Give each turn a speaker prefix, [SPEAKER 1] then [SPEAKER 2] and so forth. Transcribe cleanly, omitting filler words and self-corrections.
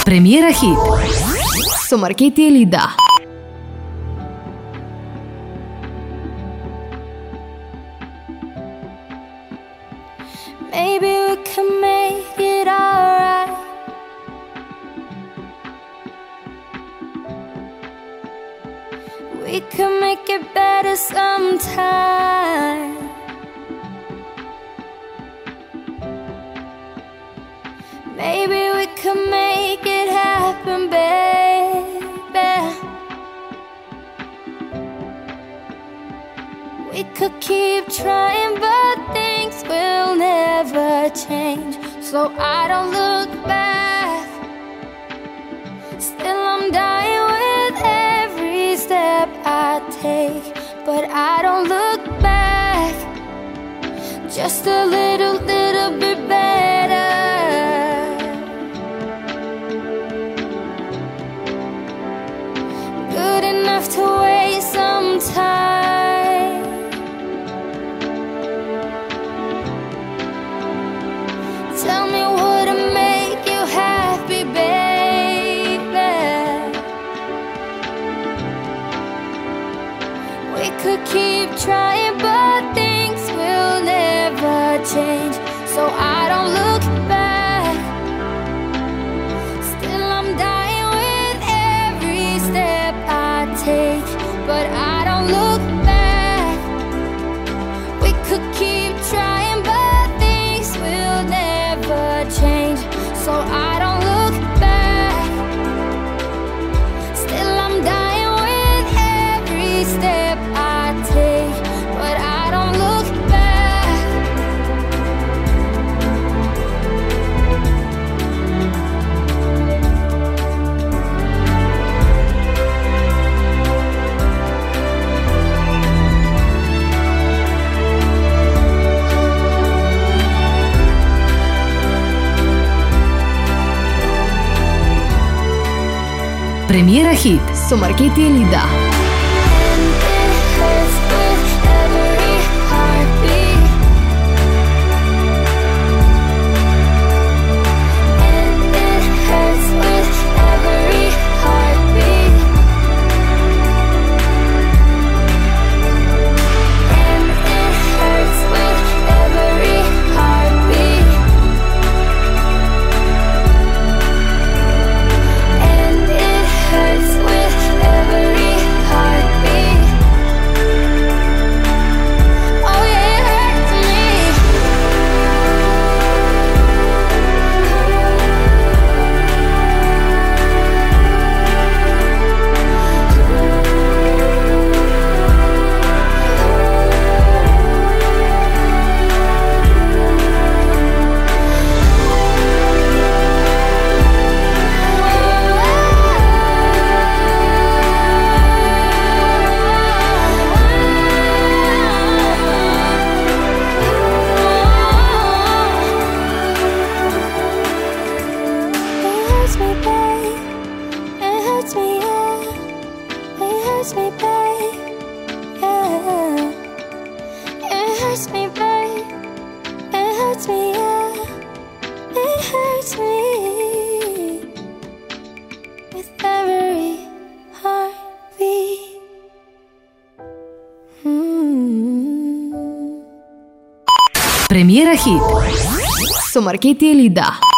[SPEAKER 1] Премиера хит со Маркети Елида.
[SPEAKER 2] Maybe we can make it alright. We can make it better sometime. Maybe we can make it happen, baby. We could keep trying, but things will never change. So I don't look back. Still I'm dying with every step I take, but I don't look back. Just a little bit better. Good enough to waste some time. Tell me what'll make you happy, baby. We could keep trying, but things will never change. So I don't look back. Still I'm dying with every step I take, but I don't look back. We could keep trying, but things will never change. So I don't look back. Still I'm dying with every step I take, but I don't look back.
[SPEAKER 1] Премиера хит со Маркети Елида. Премиера хит со Маркети Елида.